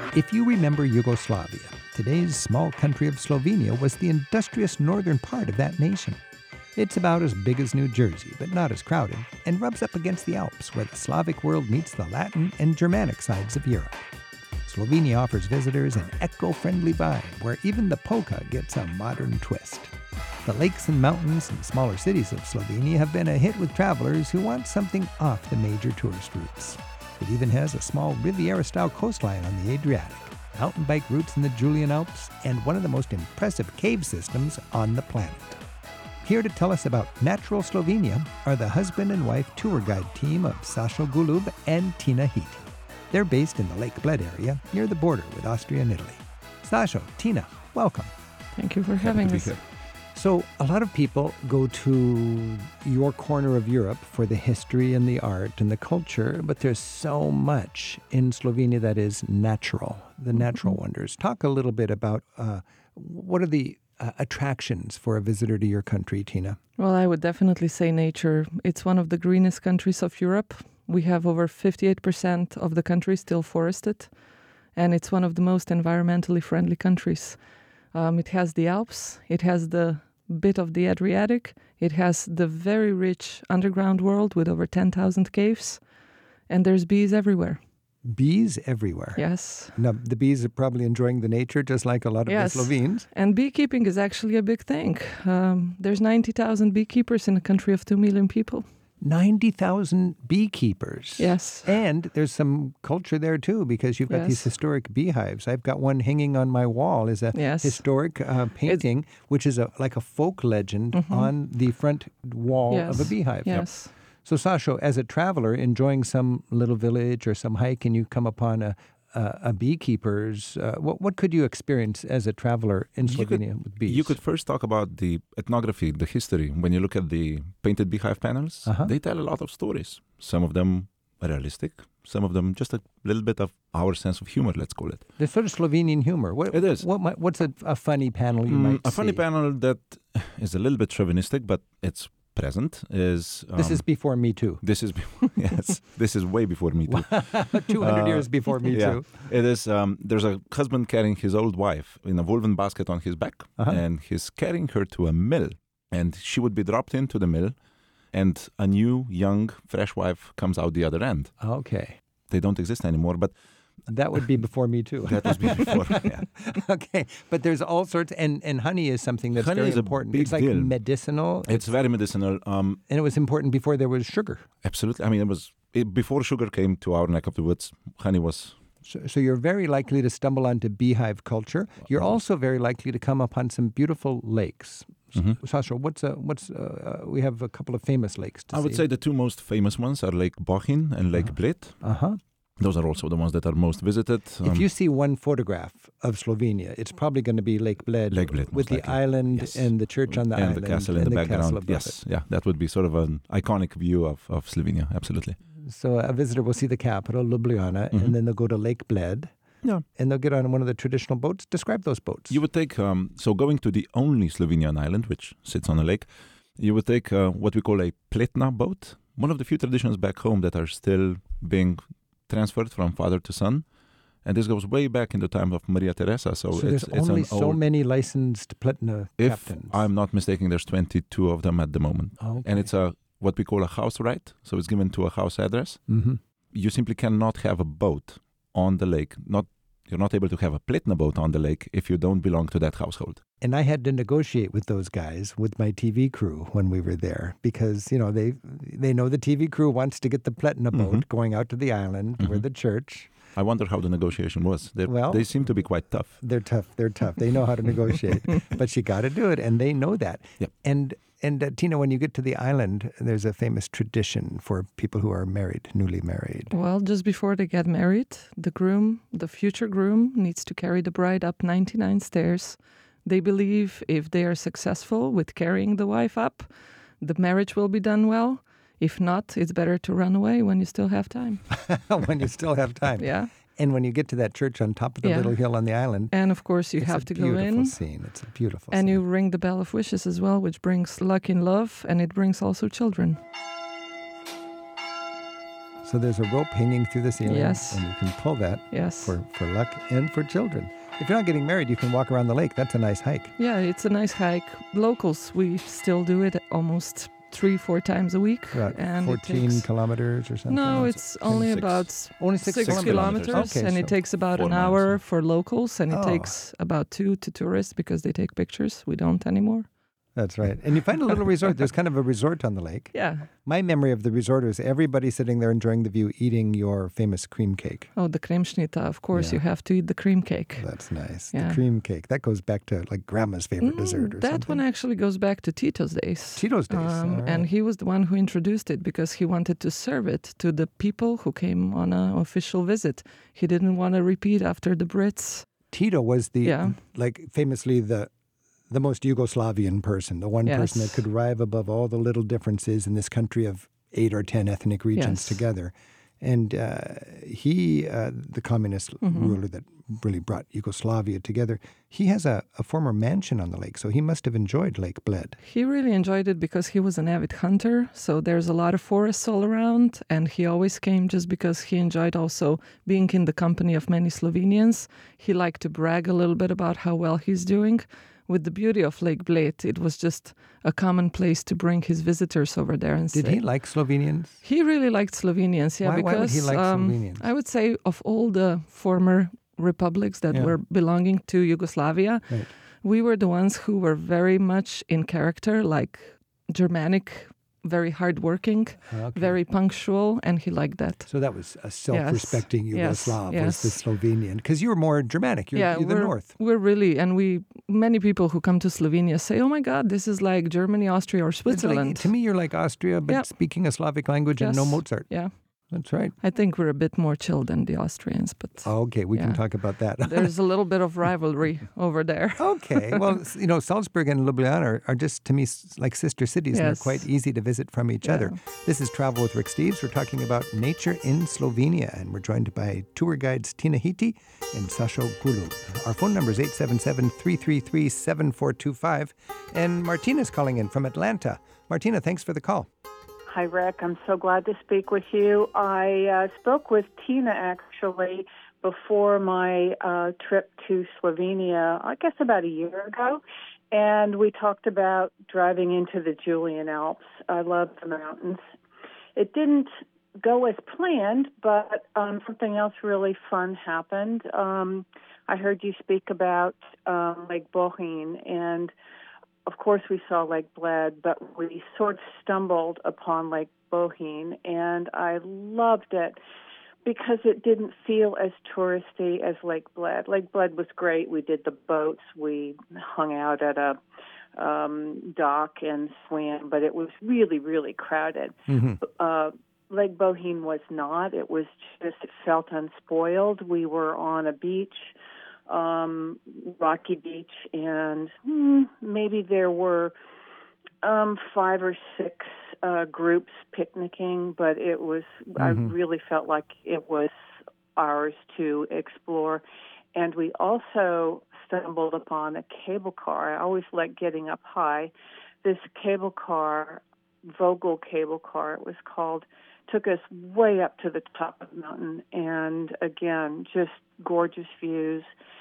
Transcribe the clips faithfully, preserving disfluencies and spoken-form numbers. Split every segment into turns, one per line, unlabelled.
If you remember Yugoslavia, today's small country of Slovenia was the industrious northern part of that nation. It's about as big as New Jersey, but not as crowded, and rubs up against the Alps, where the Slavic world meets the Latin and Germanic sides of Europe. Slovenia offers visitors an eco-friendly vibe, where even the polka gets a modern twist. The lakes and mountains and smaller cities of Slovenia have been a hit with travelers who want something off the major tourist routes. It even has a small Riviera-style coastline on the Adriatic, mountain bike routes in the Julian Alps, and one of the most impressive cave systems on the planet. Here to tell us about natural Slovenia are the husband and wife tour guide team of Sašo Gulub and Tina Hiti. They're based in the Lake Bled area, near the border with Austria and Italy. Sašo, Tina, welcome.
Thank you for having us.
So a lot of people go to your corner of Europe for the history and the art and the culture, but there's so much in Slovenia that is natural, the natural mm-hmm. wonders. Talk a little bit about uh, what are the uh, attractions for a visitor to your country, Tina?
Well, I would definitely say nature. It's one of the greenest countries of Europe. We have over fifty-eight percent of the country still forested, and it's one of the most environmentally friendly countries. Um, it has the Alps, it has the bit of the Adriatic, it has the very rich underground world with over ten thousand caves, and there's bees everywhere.
Bees everywhere?
Yes.
Now, the bees are probably enjoying the nature just like a lot of
yes.
the Slovenes.
And beekeeping is actually a big thing. Um, there's ninety thousand beekeepers in a country of two million people.
ninety thousand beekeepers.
Yes.
And there's some culture there too, because you've got
yes.
these historic beehives. I've got one hanging on my wall is a
yes.
historic uh, painting, it's, which is a like a folk legend mm-hmm. on the front wall
yes.
of a beehive.
Yes.
Yep. So Sašo, as a traveler enjoying some little village or some hike and you come upon a Uh, a beekeeper's, uh, what what could you experience as a traveler in Slovenia
could,
with bees?
You could first talk about the ethnography, the history. When you look at the painted beehive panels,
uh-huh.
they tell a lot of stories. Some of them are realistic, some of them just a little bit of our sense of humor, let's call it.
The sort of Slovenian humor. What,
it is.
What might, what's a, a funny panel you
mm,
might
a
see?
A funny panel that is a little bit chauvinistic, but it's present is...
Um, this is before Me Too.
This is, yes, this is way before Me Too.
two hundred uh, years before Me
yeah,
Too.
It is, um, there's a husband carrying his old wife in a woven basket on his back,
uh-huh.
and he's carrying her to a mill, and she would be dropped into the mill, and a new, young, fresh wife comes out the other end.
Okay.
They don't exist anymore, but...
That would be before Me Too.
That was before, yeah.
Okay, but there's all sorts, and, and honey is something that's
honey
very
is
important.
A big
it's like
deal.
medicinal.
It's, it's very medicinal. Um,
and it was important before there was sugar.
Absolutely. I mean, it was it, before sugar came to our neck of the woods, honey was...
So, so you're very likely to stumble onto beehive culture. You're also very likely to come upon some beautiful lakes.
Mm-hmm.
Sašo, what's a, what's uh, we have a couple of famous lakes to
I
see.
would say the two most famous ones are Lake Bohinj and Lake
uh-huh.
Bled.
Uh-huh.
Those are also the ones that are most visited.
Um, if you see one photograph of Slovenia, it's probably going to be Lake Bled,
Lake Bled
with the
likely.
island
yes.
and the church on the
and
island.
And the castle in
and
the,
the
background. Yes,
it.
yeah, that would be sort of an iconic view of, of Slovenia, absolutely.
So a visitor will see the capital, Ljubljana, mm-hmm. and then they'll go to Lake Bled.
Yeah.
And they'll get on one of the traditional boats. Describe those boats.
You would take, um, so going to the only Slovenian island, which sits on a lake, you would take uh, what we call a pletna boat, one of the few traditions back home that are still being transferred from father to son. And this goes way back in the time of Maria Teresa. So,
so
it's,
there's
it's
only
an
so
old,
many licensed pletna
if
captains.
I'm not mistaken, there's twenty-two of them at the moment.
Okay.
And it's a what we call a house right. So it's given to a house address.
Mm-hmm.
You simply cannot have a boat on the lake. Not You're not able to have a pletna boat on the lake if you don't belong to that household.
And I had to negotiate with those guys, with my T V crew when we were there, because, you know, they they know the T V crew wants to get the pletna boat
mm-hmm.
going out to the island
mm-hmm.
where the church.
I wonder how the negotiation was. They're,
well,
they seem to be quite tough.
They're tough. They're tough. They know how to negotiate. But you got to do it, and they know that.
Yep.
And, and uh, Tina, when you get to the island, there's a famous tradition for people who are married, newly married.
Well, just before they get married, the groom, the future groom, needs to carry the bride up ninety-nine stairs. They believe if they are successful with carrying the wife up, the marriage will be done well. If not, it's better to run away when you still have time.
When you still have time.
Yeah.
And when you get to that church on top of the
yeah.
little hill on the island.
And of course you
it's
have
a
to go in.
It's a beautiful scene. It's a beautiful
and
scene.
you ring the bell of wishes as well, which brings luck in love, and it brings also children.
So there's a rope hanging through the ceiling.
Yes.
And you can pull that
Yes.
for, for luck and for children. If you're not getting married, you can walk around the lake. That's a nice hike.
Yeah, it's a nice hike. Locals, we still do it almost three, four times a week.
About
and it
fourteen
takes-
kilometers or something?
No,
Like
it's only
six.
about s-
only six,
six
kilometers.
kilometers,
Okay,
and
so
it takes about
four
an
miles,
hour
yeah.
for locals, and it
Oh.
takes about two to tourists because they take pictures. We don't anymore.
That's right. And you find a little resort. There's kind of a resort on the lake.
Yeah.
My memory of the resort is everybody sitting there enjoying the view, eating your famous cream cake.
Oh, the Kremschnitte. Of course,
Yeah.
you have to eat the cream cake.
That's nice.
Yeah.
The cream cake. That goes back to like grandma's favorite
Mm,
dessert or
that
something.
one actually goes back to Tito's days.
Tito's days.
Um,
All right.
And he was the one who introduced it because he wanted to serve it to the people who came on an official visit. He didn't want to repeat after the Brits.
Tito was the,
Yeah.
like famously the the most Yugoslavian person, the one person that
Yes.
could rise above all the little differences in this country of eight or ten ethnic regions
Yes.
together. And uh, he, uh, the communist
Mm-hmm.
ruler that really brought Yugoslavia together, he has a, a former mansion on the lake, so he must have enjoyed Lake Bled.
He really enjoyed it because he was an avid hunter. So there's a lot of forests all around. And he always came just because he enjoyed also being in the company of many Slovenians. He liked to brag a little bit about how well he's doing. With the beauty of Lake Bled, it was just a common place to bring his visitors over there and
Did
say.
he like Slovenians?
He really liked Slovenians, yeah,
Why- why would
because
he like
um,
Slovenians?
I would say of all the former republics that
Yeah.
were belonging to Yugoslavia,
Right.
we were the ones who were very much in character, like Germanic, very hardworking,
Okay.
very punctual, and he liked that.
So that was a self-respecting
Yes,
Yugoslav,
yes,
was the
yes.
Slovenian. Because you were more Germanic, you're,
yeah,
you're the
we're,
north.
we're really, and we many people who come to Slovenia say, "Oh my God, this is like Germany, Austria, or
It's like-
Switzerland."
to me, you're like Austria, but
Yeah.
speaking a Slavic language and no
Yes.
Mozart.
Yeah,
That's right.
I think we're a bit more chill than the Austrians, but
Okay, we can
Yeah.
talk about that.
there's a little bit of rivalry over there.
Okay, well, s- you know, Salzburg and Ljubljana are, are just, to me, s- like sister cities, and
Yes.
they're quite easy to visit from each
Yeah.
other. This is Travel with Rick Steves. We're talking about nature in Slovenia, and we're joined by tour guides Tina Hiti and Sasho Gulub. Our phone number is eight seven seven, three three three, seven four two five, and Martina's calling in from Atlanta. Martina, thanks for the call.
Hi, Rick. I'm so glad to speak with you. I uh, spoke with Tina, actually, before my uh, trip to Slovenia, I guess about a year ago, and we talked about driving into the Julian Alps. I love the mountains. It didn't go as planned, but um, something else really fun happened. Um, I heard you speak about um, Lake Bohinj, and of course, we saw Lake Bled, but we sort of stumbled upon Lake Bohinj, and I loved it because it didn't feel as touristy as Lake Bled. Lake Bled was great. We did the boats. We hung out at a um, dock and swam, but it was really, really crowded.
Mm-hmm.
Uh, Lake Bohinj was not. It was just, it felt unspoiled. We were on a beach, um, rocky beach, and hmm, maybe there were um, five or six uh, groups picnicking, but it was, I
Mhm.
really felt like it was ours to explore. And we also stumbled upon a cable car. I always like getting up high. This cable car, Vogel cable car, it was called, took us way up to the top of the mountain, and again, just gorgeous views.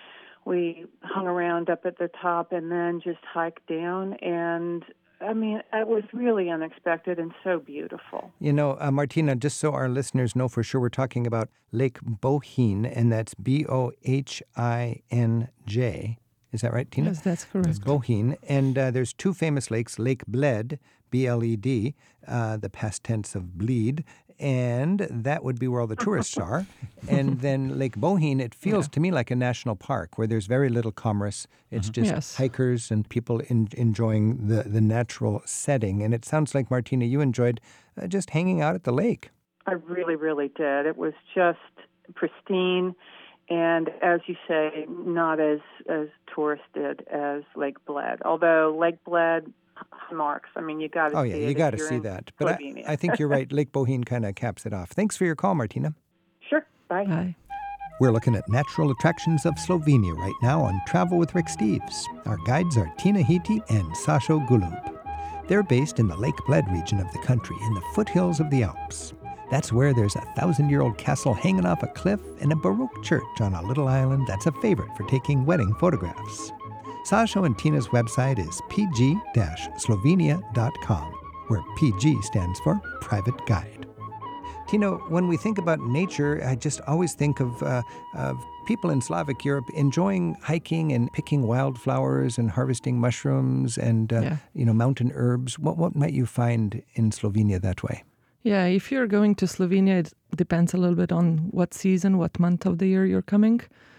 We hung around up at the top and then just hiked down, and I mean, it was really unexpected and so beautiful.
You know, uh, Martina, just so our listeners know for sure, we're talking about Lake Bohinj, and that's B O H I N J. Is that right, Tina?
Yes, that's correct.
Bohinj. And uh, there's two famous lakes, Lake Bled, B L E D, uh, the past tense of bleed, and that would be where all the tourists are. And then Lake Bohinj, it feels
Yeah.
to me like a national park where there's very little commerce. It's just
Yes.
hikers and people in, enjoying the, the natural setting. And it sounds like, Martina, you enjoyed uh, just hanging out at the lake.
I really, really did. It was just pristine, and as you say, not as as touristed as Lake Bled. Although Lake Bled, high marks. I mean, you got to
Oh,
see
yeah,
it
you
if
got to
you're
see
in
that. But I,
Slovenia.
I think you're right. Lake Bohinj kind of caps it off. Thanks for your call, Martina.
Sure. Bye.
Bye.
We're looking at natural attractions of Slovenia right now on Travel with Rick Steves. Our guides are Tina Hiti and Sasho Gulub. They're based in the Lake Bled region of the country in the foothills of the Alps. That's where there's a thousand-year-old castle hanging off a cliff and a Baroque church on a little island that's a favorite for taking wedding photographs. Sasho and Tina's website is p g dash slovenia dot com, where P G stands for Private Guide. Tina, when we think about nature, I just always think of, uh, of people in Slavic Europe enjoying hiking and picking wildflowers and harvesting mushrooms and uh,
Yeah.
you know, mountain herbs. What what might you find in Slovenia that way?
Yeah, if you're going to Slovenia, it depends a little bit on what season, what month of the year you're coming.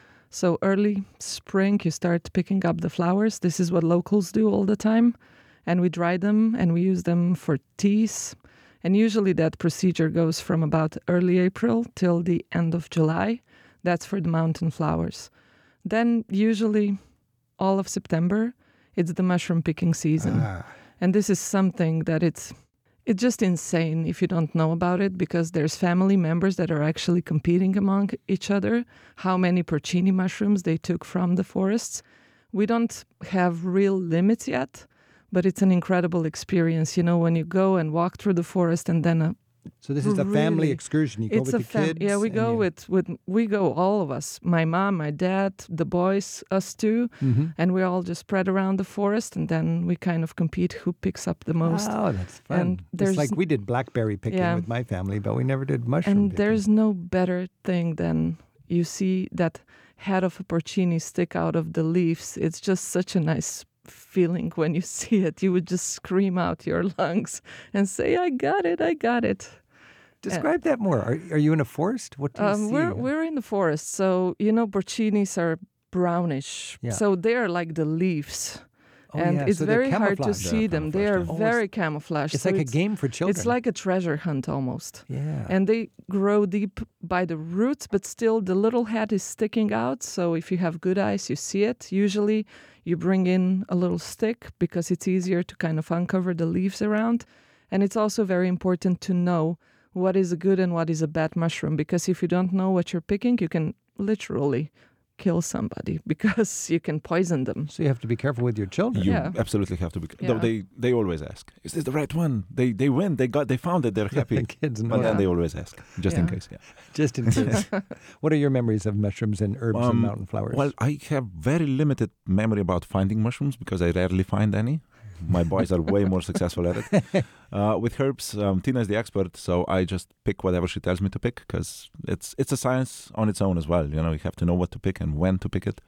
So early spring, you start picking up the flowers. This is what locals do all the time. And we dry them and we use them for teas. And usually that procedure goes from about early April till the end of July. That's for the mountain flowers. Then usually all of September, it's the mushroom picking season.
Ah.
And this is something that it's it's just insane if you don't know about it, because there's family members that are actually competing among each other, how many porcini mushrooms they took from the forests. We don't have real limits yet, but it's an incredible experience, you know, when you go and walk through the forest and then a
So this is a family
Really?
excursion. You go
it's
with
a
the
fam-
kids.
yeah, we
and
go
you-
with, with we go all of us, my mom, my dad, the boys, us two,
Mhm.
and we all just spread around the forest, and then we kind of compete who picks up the most.
Oh, that's fun.
And
It's
there's-
like we did blackberry picking
Yeah.
with my family, but we never did mushroom
And
picking.
there's no better thing than you see that head of a porcini stick out of the leaves. It's just such a nice feeling when you see it. You would just scream out your lungs and say, I got it, I got it.
Describe that more. Are, are you in a forest? What do you
Um,
see?
we're we're in the forest, so you know porcinis are brownish,
Yeah.
so they're like the leaves,
Oh,
and
yeah,
it's
so they're
very hard to
camouflaged.
see
They're
them. They
camouflaged,
are
yeah.
very camouflaged.
It's
so
like a game for children.
It's like a treasure hunt almost.
yeah.
And they grow deep by the roots, but still the little head is sticking out. So if you have good eyes, you see it. Usually you bring in a little stick because it's easier to kind of uncover the leaves around. And it's also very important to know what is a good and what is a bad mushroom, because if you don't know what you're picking, you can literally kill somebody because you can poison them.
So you have to be careful with your children.
You
Yeah.
absolutely have to be.
Yeah.
Though they, they always ask, "Is this the right one?" They they win. They got. They found it. They're happy.
The kids know.
But then
Yeah.
they always ask, just in
Yeah.
case. Yeah.
Just in case. What are your memories of mushrooms and herbs and
Um,
mountain flowers?
Well, I have very limited memory about finding mushrooms because I rarely find any. My boys are way more successful at it. Uh, with herbs, um, Tina is the expert, so I just pick whatever she tells me to pick because it's it's a science on its own as well. You know, you have to know what to pick and when to pick it.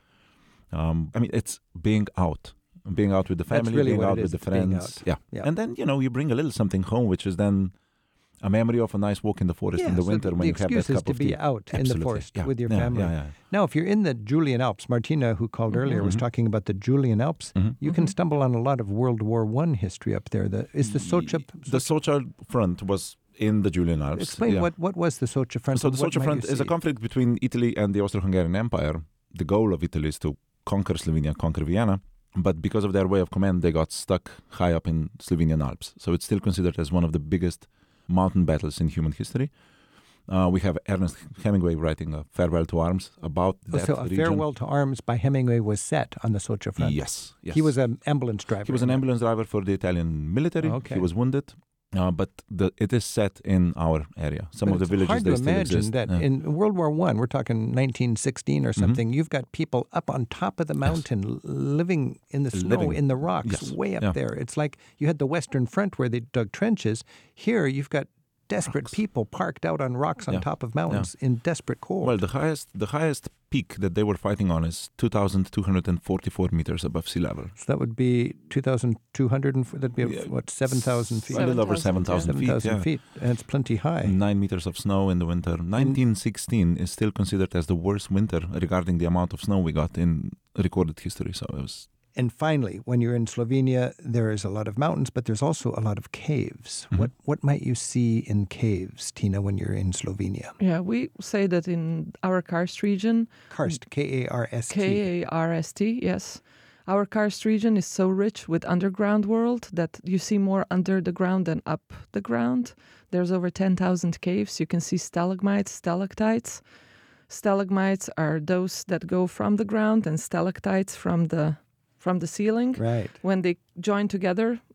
Um, I mean, it's being out, being out with the
That's
family,
really
being
what
out
it
with
is,
the
being
friends.
out.
Yeah.
Yeah.
And then, you know, you bring a little something home, which is then a memory of a nice walk in the forest
yeah,
in the
so
winter
the
when you have that
excuse is
cup
to
of
be
tea.
out in the
Absolutely.
forest
Yeah.
with your
Yeah,
family.
Yeah, yeah.
Now, if you're in the Julian Alps, Martina, who called earlier, was
Mhm.
talking about the Julian Alps.
Mhm.
You can
Mhm.
stumble on a lot of World War One history up there. The, is the Socha...
The Socha front was in the Julian Alps.
Explain
yeah.
what, what was the Socha front?
So
and
the
what
Socha
might
front
you
is a
see?
conflict between Italy and the Austro-Hungarian Empire. The goal of Italy is to conquer Slovenia, conquer Vienna. But because of their way of command, they got stuck high up in Slovenian Alps. So it's still considered as one of the biggest mountain battles in human history. Uh, we have Ernest Hemingway writing a Farewell to Arms about
Oh,
that
so a
region.
farewell to arms by Hemingway was set on the Socha front.
Yes, yes.
He was an ambulance driver.
He was an
in that.
ambulance driver for the Italian military.
Okay.
He was wounded, uh, but the, it is set in our area. Some
But
of the
it's
villages
hard
they
to
still
imagine
exist.
that
Yeah.
in World War One, we're talking nineteen sixteen or
Mhm.
something. You've got people up on top of the mountain, l- living in the snow,
Living.
in the rocks,
Yes.
way up
Yeah.
there. It's like you had the Western Front where they dug trenches. Here, you've got desperate
Rocks.
people parked out on rocks on
Yeah.
top of mountains in desperate cold.
Well, the highest the highest peak that they were fighting on is two thousand two hundred forty-four meters above sea level.
so that would be two thousand two hundred, and that'd be
Yeah.
what seven thousand feet.
A little over
seven
seven
thousand,
thousand
seven
feet.
thousand
Yeah.
feet, and it's plenty high.
Nine meters of snow in the winter. nineteen sixteen is still considered as the worst winter regarding the amount of snow we got in recorded history. So it was
And finally, when you're in Slovenia, there is a lot of mountains, but there's also a lot of caves.
Mhm.
What what might you see in caves, Tina, when you're in Slovenia?
Yeah, we say that in our karst region,
Karst, K A R S T.
K A R S T, yes. Our karst region is so rich with underground world that you see more under the ground than up the ground. There's over ten thousand caves. You can see stalagmites, stalactites. Stalagmites are those that go from the ground, and stalactites from the from the ceiling.
Right.
When they join together,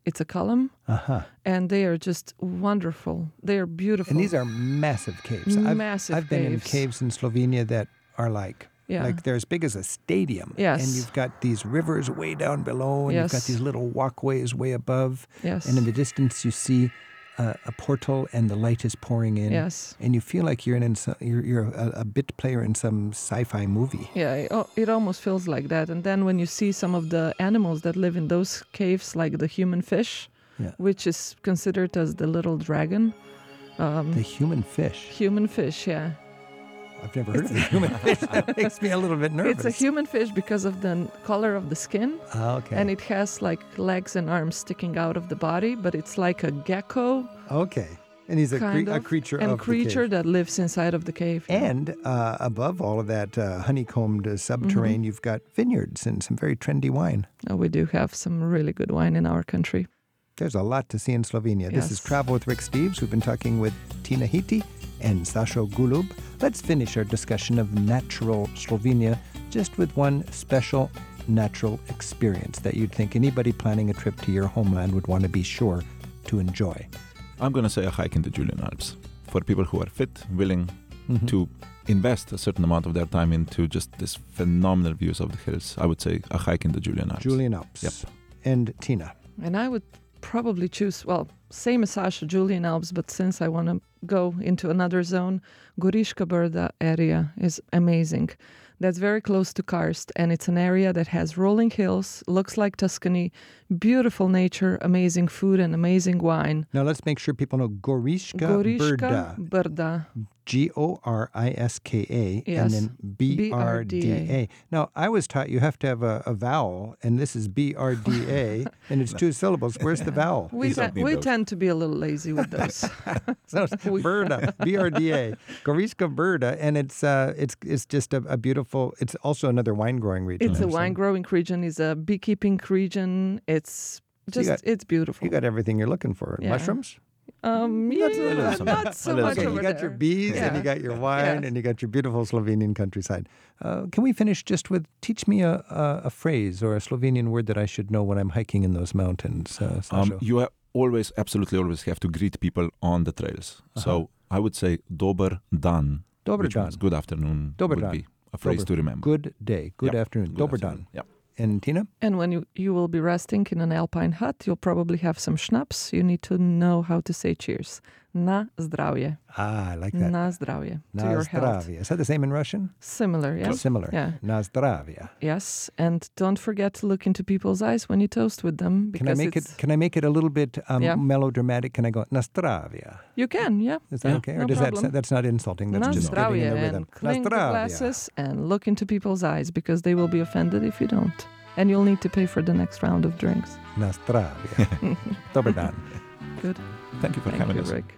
it's a column,
Uh-huh.
and they are just wonderful. They are beautiful.
And these are massive caves.
Massive
I've, I've been in
caves.
caves in Slovenia that are like,
Yeah.
like they're as big as a stadium.
Yes.
And you've got these rivers way down below, and you've got
Yes.
these little walkways way above.
Yes.
And in the distance, you see uh, a portal, and the light is pouring in.
Yes.
And you feel like you're in, in some, you're, you're a, a bit player in some sci-fi movie.
Yeah, it, al- it almost feels like that. And then when you see some of the animals that live in those caves, like the human fish,
Yeah.
which is considered as the little dragon. Um,
The human fish.
human fish, yeah.
I've never heard of the human fish. That makes me a little bit nervous.
It's a human fish because of the n- color of the skin.
Ah, okay.
And it has like legs and arms sticking out of the body, but it's like a gecko
Okay. And he's a, cre-
kind
a
of,
creature
and
of
creature
the cave.
that lives inside of the cave. you know.
And uh, above all of that uh, honeycombed uh, subterranean,
Mm-hmm.
you've got vineyards and some very trendy wine.
Uh, we do have some really good wine in our country.
There's a lot to see in Slovenia. This is
Yes.
Travel with Rick Steves. We've been talking with Tina Hiti and Sasho Gulub. Let's finish our discussion of natural Slovenia just with one special natural experience that you'd think anybody planning a trip to your homeland would want to be sure to enjoy.
I'm going to say a hike in the Julian Alps. For people who are fit, willing
Mhm.
to invest a certain amount of their time into just this phenomenal views of the hills, I would say a hike in the Julian Alps.
Julian Alps.
Yep.
And Tina.
And I would probably choose, well, same as Sasha, Julian Alps, but since I want to go into another zone, Goriška Brda area is amazing. That's very close to Karst, and it's an area that has rolling hills, looks like Tuscany, beautiful nature, amazing food, and amazing wine.
Now let's make sure people know Goriška
Goriška
Brda.
Brda.
G O R I S K A
Yes.
and then B R D A.
B R D A.
Now, I was taught you have to have a, a vowel, and this is B R D A, and it's two syllables. Where's the vowel?
We,
These
te-
don't need
we
those.
tend to be a little lazy with those.
So it's Brda, B R D A, Goriška Brda, and it's uh, it's it's just a, a beautiful. It's also another wine growing region.
It's a
actually.
wine growing region, it's a beekeeping region. It's
So you
just,
got-
it's beautiful.
You got everything you're looking for.
Yeah.
Mushrooms.
Um, yeah,
little something.
not so
A little
much
Okay,
something.
you
over
got your
there.
bees and
Yeah.
you got your wine
Yes.
and you got your beautiful Slovenian countryside. Uh, can we finish just with teach me a, a, a phrase or a Slovenian word that I should know when I'm hiking in those mountains, uh, Sasha?
Um, you ha- always, absolutely always have to greet people on the trails. So I would say dober dan,
Dober
which
dan.
means good afternoon,
Dober
would
dan.
be a phrase
Dober.
to remember.
Good day, good
Yep.
afternoon.
Good
Dober
afternoon.
dan.
Yep.
And Tina?
And when you, you will be resting in an alpine hut, you'll probably have some schnapps. You need to know how to say cheers. Na zdravje.
Ah, I like that.
Na zdravje. To
Na
your health.
zdravje. Is that the same in Russian?
Similar, yeah?
Similar.
Yeah.
Na zdravje.
Yes. And don't forget to look into people's eyes when you toast with them. Because
Can I make
it's,
it? Can I make it a little bit um,
Yeah.
melodramatic? Can I go na zdravje?
You can, yeah.
Is that
Yeah.
okay? Or
No
does
problem.
that that's not insulting? That's
Na
just getting in
zdravje.
the rhythm.
And clink the
zdravje.
glasses and look into people's eyes because they will be offended if you don't. And you'll need to pay for the next round of drinks.
Na zdravje. Dober dan.
Good.
Thank you for
Thank
having
you,
us.
Rick.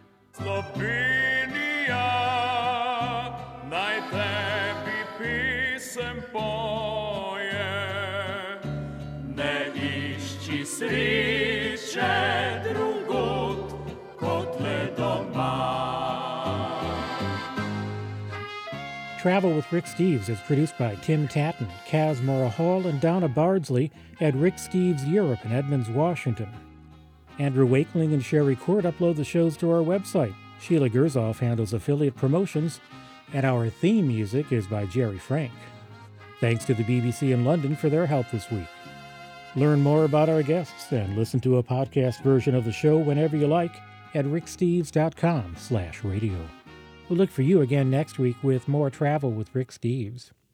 Slovenija, naj tebi pisem poje, ne išči sreče drugod kot le doma.
Travel with Rick Steves is produced by Tim Tatton, Kaz Mora Hall, and Donna Bardsley at Rick Steves Europe in Edmonds, Washington. Andrew Wakeling and Sherry Court upload the shows to our website. Sheila Gerzoff handles affiliate promotions, and our theme music is by Jerry Frank. Thanks to the B B C in London for their help this week. Learn more about our guests and listen to a podcast version of the show whenever you like at ricksteves.com slash radio. We'll look for you again next week with more Travel with Rick Steves.